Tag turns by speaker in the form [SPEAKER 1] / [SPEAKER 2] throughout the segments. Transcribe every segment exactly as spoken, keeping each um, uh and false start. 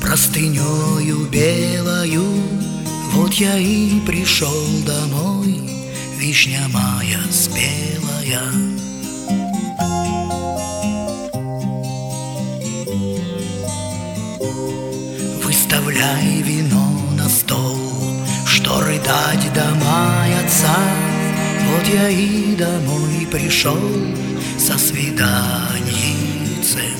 [SPEAKER 1] простынёю белою. Вот я и пришел домой, вишня моя спелая. Выставляй вино на стол, что рыдать да маяться. Вот я и домой пришел со свиданьицем.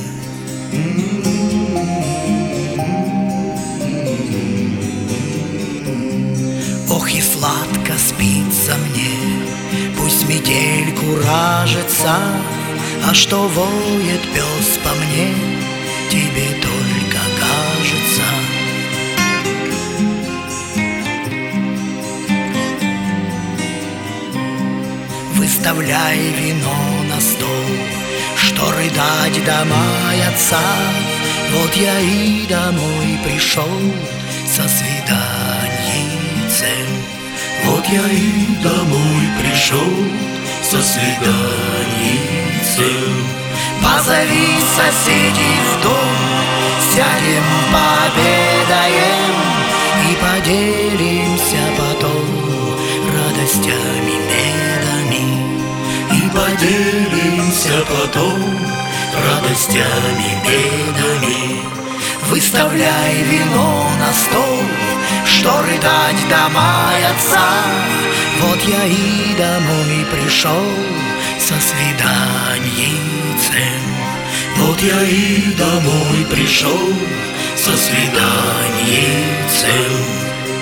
[SPEAKER 1] Ох, и сладко спится мне, пусть метель куражится. А что воет пес по мне, тебе только кажется. Выставляй вино на стол, что рыдать да маяться. Вот я и домой пришел со свиданьицем.
[SPEAKER 2] Вот я и домой пришел со свиданьицем.
[SPEAKER 1] Позови соседей в дом, сядем, пообедаем и поделимся потом радостями, медами.
[SPEAKER 2] И поделимся потом радостями, медами.
[SPEAKER 1] Выставляй вино на стол, что рыдать да маяться. Вот я и домой пришел со свиданьицем.
[SPEAKER 2] Вот я и домой пришел со свиданьицем.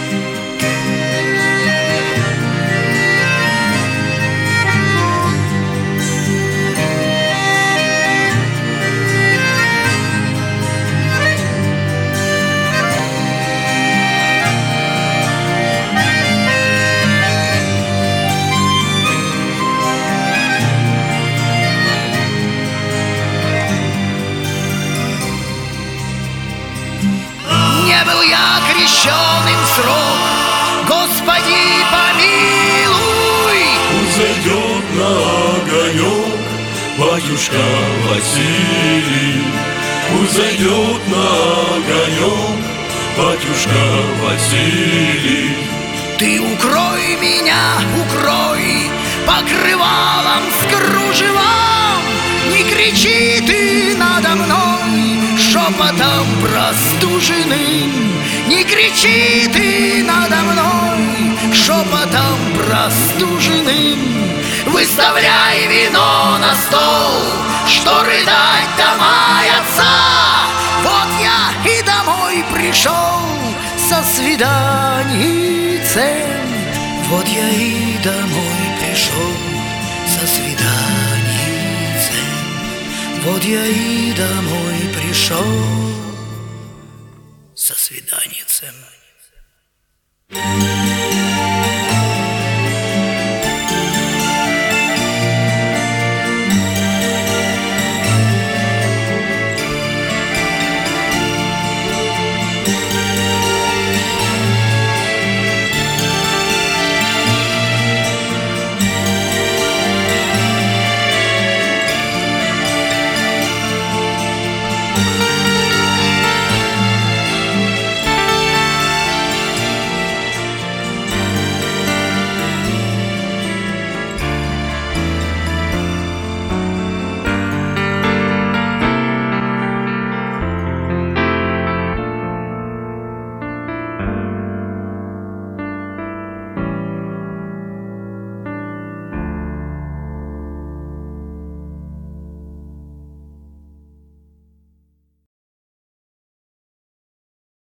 [SPEAKER 1] Не был я крещеным в срок, Господи, помилуй.
[SPEAKER 2] Пусть зайдет на огонек батюшка Василий. Пусть зайдет на огонек батюшка Василий.
[SPEAKER 1] Ты укрой меня, укрой покрывалом с кружевом. Не кричи ты надо мной шепотом простуженным. Не кричи ты надо мной шепотом простуженным. Выставляй вино на стол, что рыдать да маяться. Вот я и домой пришел со свиданьицем. Вот я и домой пришел со свиданьицем. Вот я и домой пришел со свиданьицем.